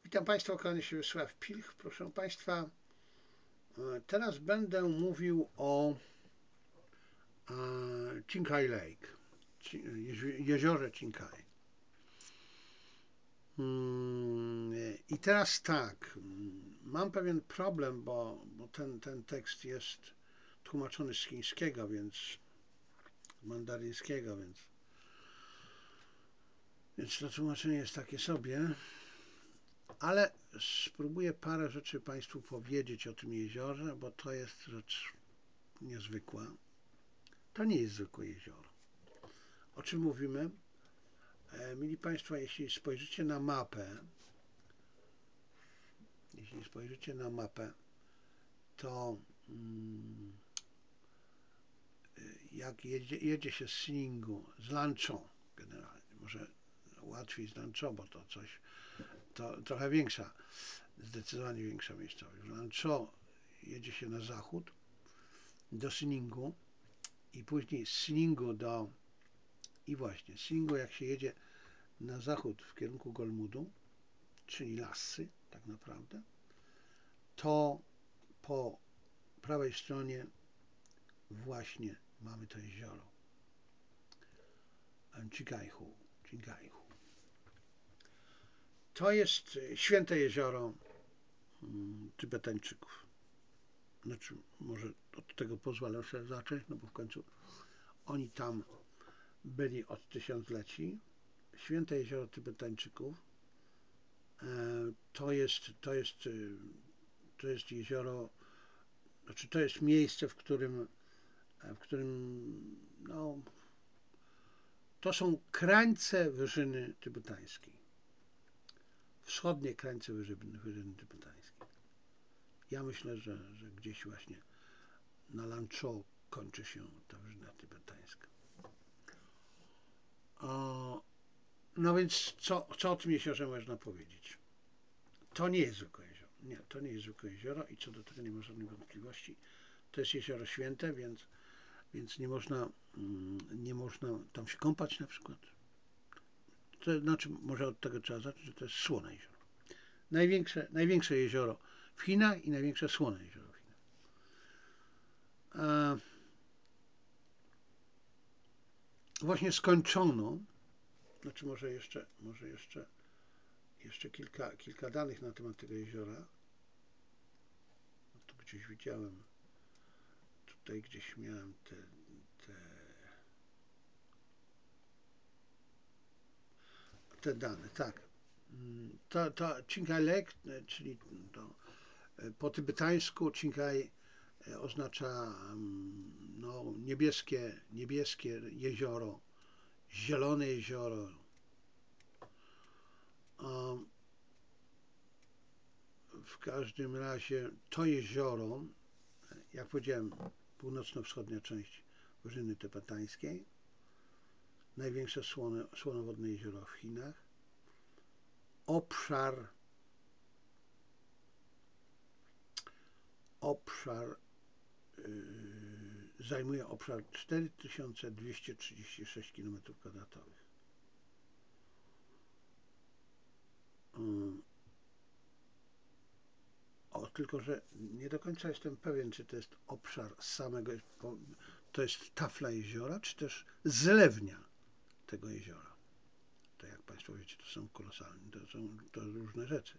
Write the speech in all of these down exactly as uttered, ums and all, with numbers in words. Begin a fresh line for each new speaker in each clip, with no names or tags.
Witam Państwa, kłaniam się Wiesław Pilch. Proszę Państwa, teraz będę mówił o Chinkay Lake, jeziorze Chinkay. I teraz tak, mam pewien problem, bo, bo ten, ten tekst jest tłumaczony z chińskiego, więc z mandaryńskiego, więc, więc to tłumaczenie jest takie sobie. Ale spróbuję parę rzeczy Państwu powiedzieć o tym jeziorze, bo to jest rzecz niezwykła. To nie jest zwykłe jezioro. O czym mówimy? E, mili Państwo, jeśli spojrzycie na mapę, jeśli spojrzycie na mapę, to mm, jak jedzie, jedzie się z Siningu, z Lanzhou generalnie, może łatwiej z Lanzhou, bo to coś, to trochę większa, zdecydowanie większa miejscowość. W Lanzhou jedzie się na zachód do Siningu i później z Siningu do i właśnie z Siningu jak się jedzie na zachód w kierunku Golmudu, czyli Lassy tak naprawdę, to po prawej stronie właśnie mamy to jezioro Chinkayhu. Chinkayhu. To jest święte jezioro hmm, Tybetańczyków. Znaczy, może od tego pozwolę sobie zacząć, no bo w końcu oni tam byli od tysiącleci. Święte jezioro Tybetańczyków to jest, to jest, to jest jezioro, znaczy to jest miejsce, w którym, w którym no, to są krańce wyżyny tybetańskiej. Wschodnie krańce wyżyny, wyżyny tybetańskiej. Ja myślę, że, że gdzieś właśnie na Lanzhou kończy się ta wyżyna tybetańska. O, no więc co, co o tym jeziorze można powiedzieć? To nie jest zwykłe jezioro. Nie, to nie jest zwykłe jezioro i co do tego nie ma żadnej wątpliwości. To jest jezioro święte, więc, więc nie można, nie można tam się kąpać na przykład. To znaczy, może od tego trzeba zacząć, że to jest słone jezioro. Największe, największe jezioro w Chinach i największe słone jezioro w Chinach. A właśnie skończono, znaczy może jeszcze, może jeszcze, jeszcze kilka, kilka danych na temat tego jeziora. No tu gdzieś widziałem, tutaj gdzieś miałem te, te, te dane, tak. To, to Chinkay Lake, czyli to, po tybetańsku Chinkay oznacza no, niebieskie, niebieskie jezioro, zielone jezioro. W każdym razie to jezioro, jak powiedziałem, północno-wschodnia część wyżyny tybetańskiej, największe słone, słonowodne jezioro w Chinach, obszar obszar yy, zajmuje obszar cztery tysiące dwieście trzydzieści sześć kilometrów kwadratowych. Yy. O, tylko że nie do końca jestem pewien, czy to jest obszar samego, to jest tafla jeziora, czy też zlewnia tego jeziora. To jak Państwo wiecie, to są kolosalne, to są to różne rzeczy.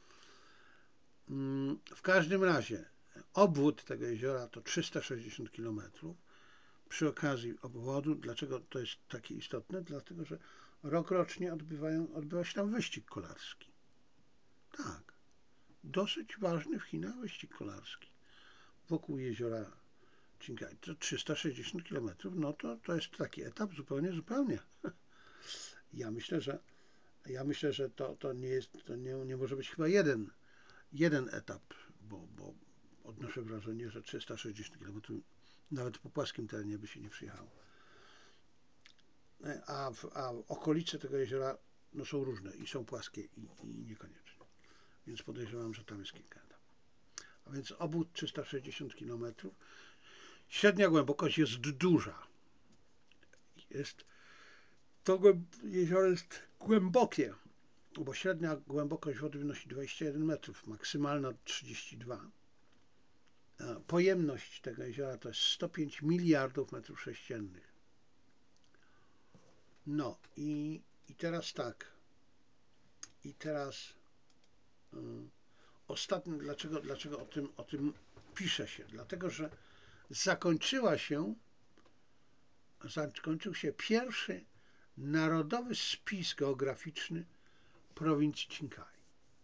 W każdym razie obwód tego jeziora to trzysta sześćdziesiąt kilometrów. Przy okazji obwodu, dlaczego to jest takie istotne? Dlatego, że rokrocznie odbywają, odbywa się tam wyścig kolarski. Tak, dosyć ważny w Chinach wyścig kolarski. Wokół jeziora Chinkay, to trzysta sześćdziesiąt kilometrów, no to, to jest taki etap zupełnie, zupełnie. Ja myślę, że ja myślę, że to, to nie jest, to nie, nie może być chyba jeden, jeden etap, bo, bo odnoszę wrażenie, że trzysta sześćdziesiąt kilometrów nawet po płaskim terenie by się nie przyjechało. A, w, a okolice tego jeziora no, są różne i są płaskie i, i niekoniecznie. Więc podejrzewam, że tam jest kilka etapów. A więc obwód trzysta sześćdziesiąt kilometrów. Średnia głębokość jest duża. Jest, to jezioro jest głębokie. bo średnia głębokość wody wynosi dwadzieścia jeden metrów, maksymalna trzydzieści dwa. Pojemność tego jeziora to jest sto pięć miliardów metrów sześciennych. No i, i teraz tak. I teraz y, ostatnio, dlaczego, dlaczego o tym, o tym pisze się? Dlatego, że zakończyła się, zakończył się pierwszy narodowy spis geograficzny prowincji Chińkai.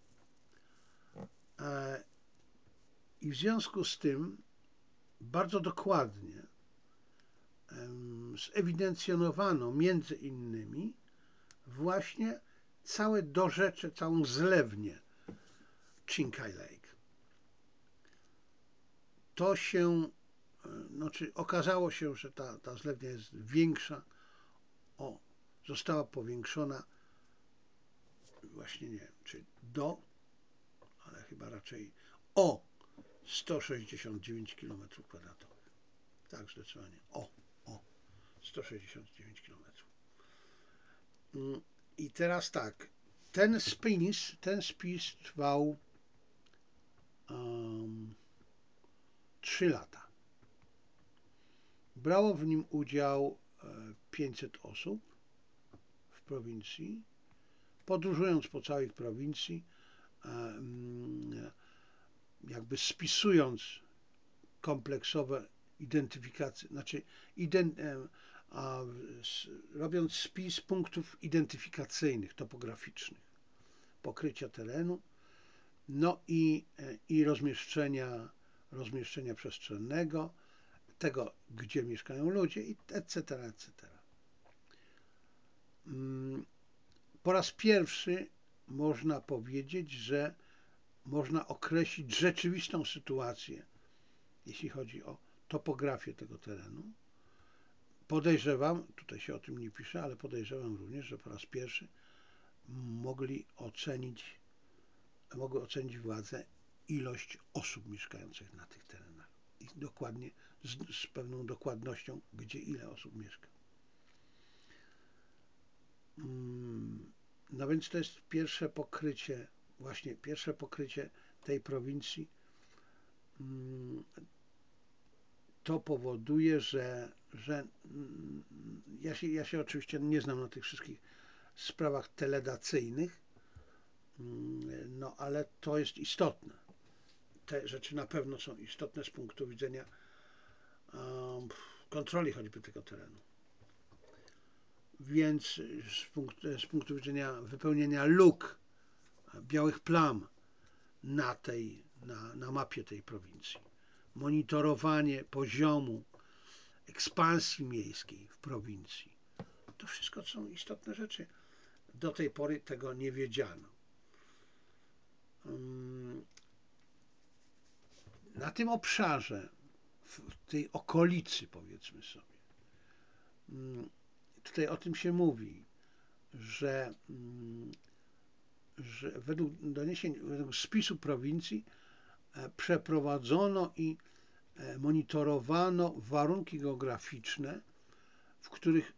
E, I w związku z tym bardzo dokładnie em, zewidencjonowano między innymi właśnie całe dorzecze, całą zlewnię Chińkai Lake. To się, znaczy okazało się, że ta, ta zlewnia jest większa, o, została powiększona właśnie, nie wiem, czy do, ale chyba raczej o sto sześćdziesiąt dziewięć kilometrów kwadratowych. Tak, zdecydowanie. O, o, sto sześćdziesiąt dziewięć kilometrów. I teraz tak, ten spis, ten spis trwał um, trzy lata. Brało w nim udział pięćset osób w prowincji, podróżując po całej prowincji, jakby spisując kompleksowe identyfikacje, znaczy ident, a, robiąc spis punktów identyfikacyjnych, topograficznych, pokrycia terenu, no i, i rozmieszczenia, rozmieszczenia przestrzennego, tego, gdzie mieszkają ludzie, et cetera, et cetera. Po raz pierwszy można powiedzieć, że można określić rzeczywistą sytuację, jeśli chodzi o topografię tego terenu. Podejrzewam, tutaj się o tym nie pisze, ale podejrzewam również, że po raz pierwszy mogli ocenić, mogły ocenić władze ilość osób mieszkających na tych terenach. I dokładnie, z, z pewną dokładnością, gdzie ile osób mieszka. No więc to jest pierwsze pokrycie, właśnie pierwsze pokrycie tej prowincji. To powoduje, że, że ja, się, ja się oczywiście nie znam na tych wszystkich sprawach teledacyjnych, no ale to jest istotne. Te rzeczy na pewno są istotne z punktu widzenia um, kontroli choćby tego terenu. Więc z punktu, z punktu widzenia wypełnienia luk, białych plam na, tej, na, na mapie tej prowincji, monitorowanie poziomu ekspansji miejskiej w prowincji, to wszystko są istotne rzeczy. Do tej pory tego nie wiedziano. Na tym obszarze, w tej okolicy, powiedzmy sobie, tutaj o tym się mówi, że, że według doniesień, według spisu prowincji przeprowadzono i monitorowano warunki geograficzne, w których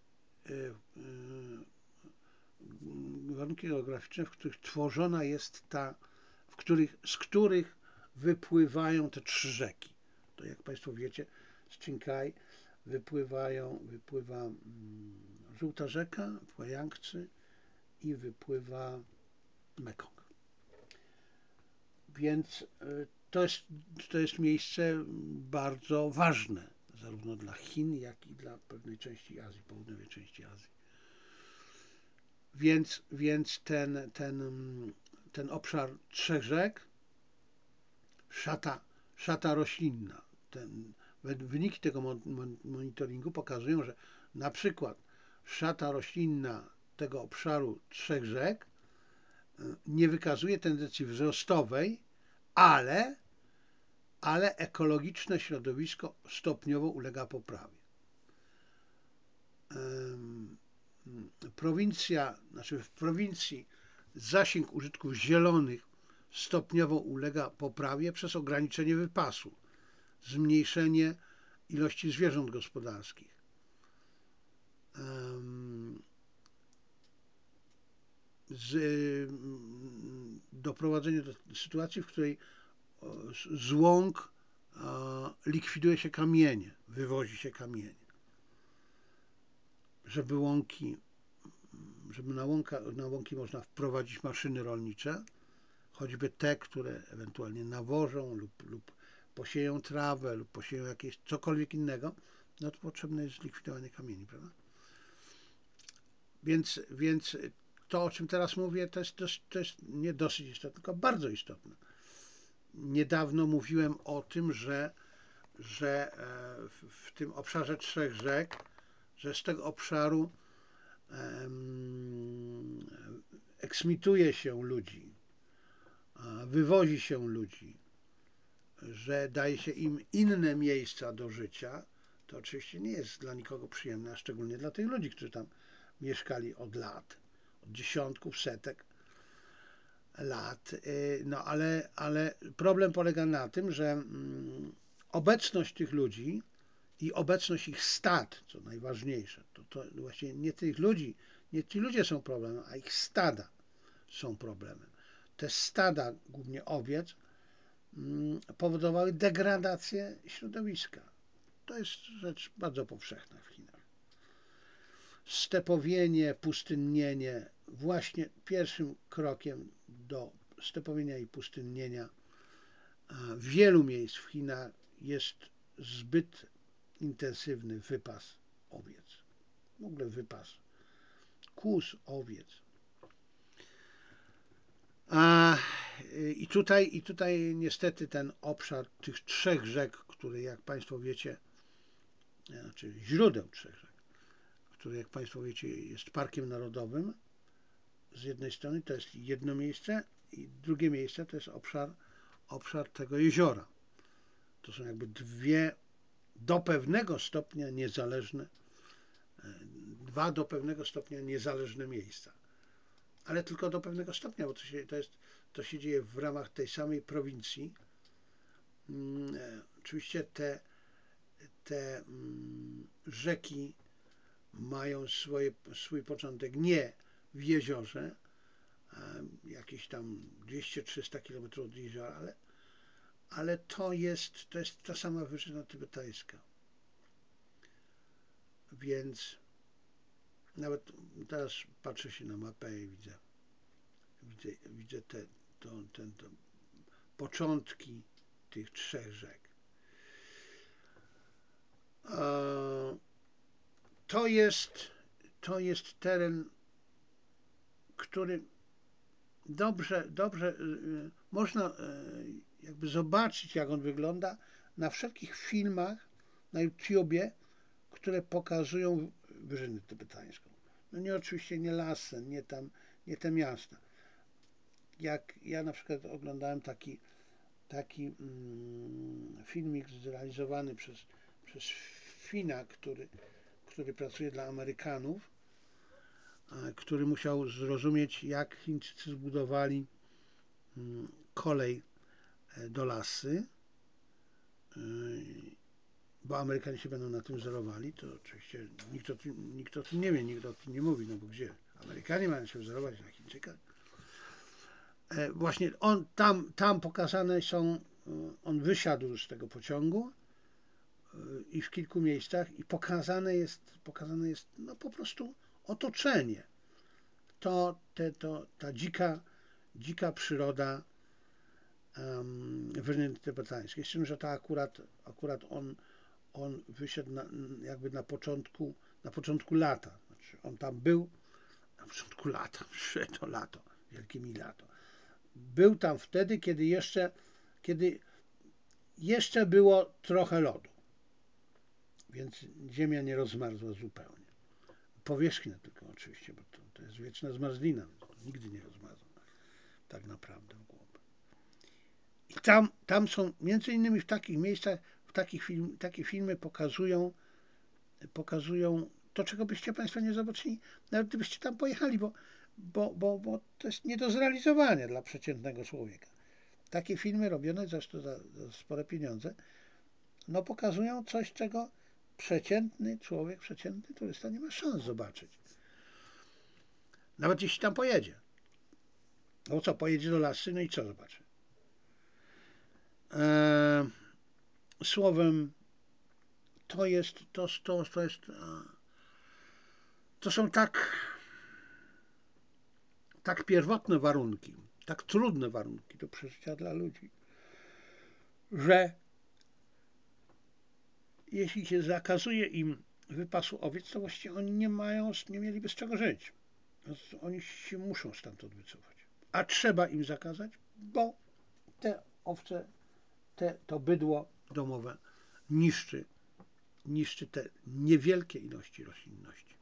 warunki geograficzne, w których tworzona jest ta, w których, z których wypływają te trzy rzeki. To jak Państwo wiecie, z Chińkai wypływają, wypływa mm, Żółta Rzeka, wypływa Jangtzy i wypływa Mekong. Więc to jest, to jest miejsce bardzo ważne, zarówno dla Chin, jak i dla pewnej części Azji, południowej części Azji. Więc, więc ten, ten, ten obszar trzech rzek, szata, szata roślinna, ten, wyniki tego monitoringu pokazują, że na przykład szata roślinna tego obszaru trzech rzek nie wykazuje tendencji wzrostowej, ale, ale ekologiczne środowisko stopniowo ulega poprawie. Prowincja, znaczy w prowincji zasięg użytków zielonych stopniowo ulega poprawie przez ograniczenie wypasu, zmniejszenie ilości zwierząt gospodarskich. z, doprowadzenie do sytuacji, w której z łąk likwiduje się kamienie, wywozi się kamienie. Żeby łąki, żeby na, łąka, na łąki można wprowadzić maszyny rolnicze, choćby te, które ewentualnie nawożą lub, lub posieją trawę lub posieją jakieś cokolwiek innego, no to potrzebne jest zlikwidowanie kamieni, prawda? Więc, więc to, o czym teraz mówię, to jest, dość, to jest nie dosyć istotne, tylko bardzo istotne. Niedawno mówiłem o tym, że, że w, w tym obszarze trzech rzek, że z tego obszaru um, eksmituje się ludzi, wywozi się ludzi, że daje się im inne miejsca do życia, to oczywiście nie jest dla nikogo przyjemne, a szczególnie dla tych ludzi, którzy tam mieszkali od lat, od dziesiątków, setek lat. No ale, ale problem polega na tym, że obecność tych ludzi i obecność ich stad, co najważniejsze, to, to właśnie nie tych ludzi, nie ci ludzie są problemem, a ich stada są problemem. Te stada, głównie owiec, powodowały degradację środowiska. To jest rzecz bardzo powszechna w Chinach. Stepowienie, pustynnienie, właśnie pierwszym krokiem do stepowienia i pustynnienia wielu miejsc w Chinach jest zbyt intensywny wypas owiec. W ogóle wypas kóz, owiec. A, i, tutaj, I tutaj niestety ten obszar tych trzech rzek, który jak Państwo wiecie, znaczy źródeł trzech rzek, który jak Państwo wiecie jest parkiem narodowym, z jednej strony to jest jedno miejsce i drugie miejsce to jest obszar, obszar tego jeziora. To są jakby dwie do pewnego stopnia niezależne, dwa do pewnego stopnia niezależne miejsca. Ale tylko do pewnego stopnia, bo to się, to jest, to się dzieje w ramach tej samej prowincji. Hmm, oczywiście te, te hmm, rzeki mają swoje, swój początek nie w jeziorze, jakieś tam dwieście trzysta kilometrów od jeziora, ale, ale to jest, to jest ta sama wyżyna tybetańska. Więc nawet teraz patrzę się na mapę i widzę, widzę, widzę te, to, ten, to, początki tych trzech rzek. To jest, to jest teren, który dobrze, dobrze można jakby zobaczyć, jak on wygląda na wszelkich filmach na YouTubie, które pokazują wyżynę tybetańską. No nie oczywiście nie lasy, nie tam, nie te miasta. Jak ja na przykład oglądałem taki, taki mm, filmik zrealizowany przez, przez Fina, który, który pracuje dla Amerykanów, który musiał zrozumieć, jak Chińczycy zbudowali kolej do Lhasy, bo Amerykanie się będą na tym wzorowali, to oczywiście nikt o tym, nikt o tym nie wie, nikt o tym nie mówi, no bo gdzie? Amerykanie mają się wzorować na Chińczykach. Właśnie on, tam, tam pokazane są, on wysiadł z tego pociągu i w kilku miejscach i pokazane jest, pokazane jest no po prostu otoczenie. To, te, to ta dzika, dzika przyroda um, wyżyny tybetańskiej. Z tym, że to akurat, akurat on, on wysiadł na, jakby na początku, na początku lata. Znaczy on tam był na początku lata, to lato, wielkie mi lato. Był tam wtedy, kiedy jeszcze, kiedy jeszcze było trochę lodu. Więc ziemia nie rozmarzła zupełnie. Powierzchnia tylko oczywiście, bo to, to jest wieczna zmarzlina, nigdy nie rozmarzła. Tak naprawdę w głąb. I tam, tam są, między innymi w takich miejscach, w takich film, takie filmy pokazują, pokazują to, czego byście Państwo nie zobaczyli, nawet gdybyście tam pojechali, bo, bo, bo, bo to jest nie do zrealizowania dla przeciętnego człowieka. Takie filmy robione, zresztą za, za spore pieniądze, no pokazują coś, czego przeciętny człowiek, przeciętny turysta nie ma szans zobaczyć. Nawet jeśli tam pojedzie. No co, pojedzie do lasy, no i co zobaczy? Eee, słowem, to jest, to, to, to jest, to są tak, tak pierwotne warunki, tak trudne warunki do przeżycia dla ludzi, że jeśli się zakazuje im wypasu owiec, to właściwie oni nie mają, nie mieliby z czego żyć. Oni się muszą stamtąd wycofać. A trzeba im zakazać, bo te owce, te, to bydło domowe niszczy, niszczy te niewielkie ilości roślinności.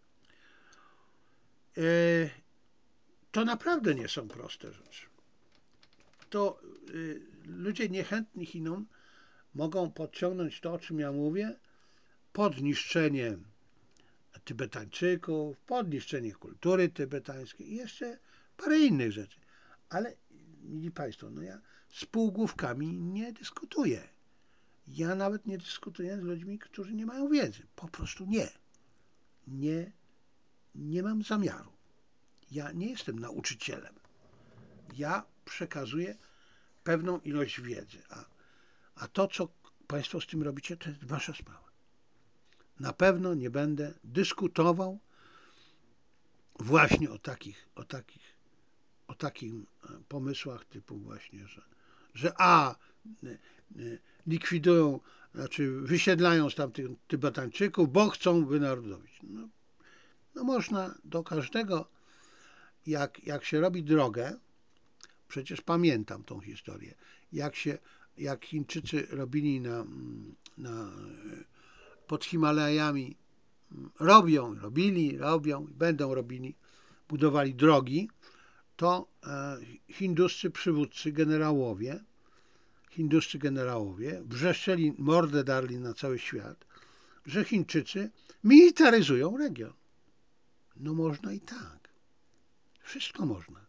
To naprawdę nie są proste rzeczy. To ludzie niechętni Chinom mogą podciągnąć to, o czym ja mówię, pod niszczenie Tybetańczyków, pod niszczenie kultury tybetańskiej i jeszcze parę innych rzeczy. Ale, mili Państwo, no ja z półgłówkami nie dyskutuję. Ja nawet nie dyskutuję z ludźmi, którzy nie mają wiedzy. Po prostu nie. Nie, nie mam zamiaru. Ja nie jestem nauczycielem. Ja przekazuję pewną ilość wiedzy, a, a to, co Państwo z tym robicie, to jest Wasza sprawa. Na pewno nie będę dyskutował właśnie o takich, o takich, o takich pomysłach typu właśnie, że, że a likwidują, znaczy wysiedlają stamtąd Tybetańczyków, bo chcą wynarodowić. No, no można do każdego, jak, jak się robi drogę, przecież pamiętam tą historię, jak się, jak Chińczycy robili na, na pod Himalajami, robią, robili, robią, będą robili, budowali drogi, to hinduscy przywódcy, generałowie, hinduscy generałowie wrzeszczeli, mordę darli na cały świat, że Chińczycy militaryzują region. No można i tak. Wszystko można.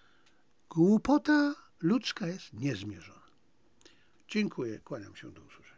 Głupota ludzka jest niezmierzona. Dziękuję, kłaniam się do usłyszenia.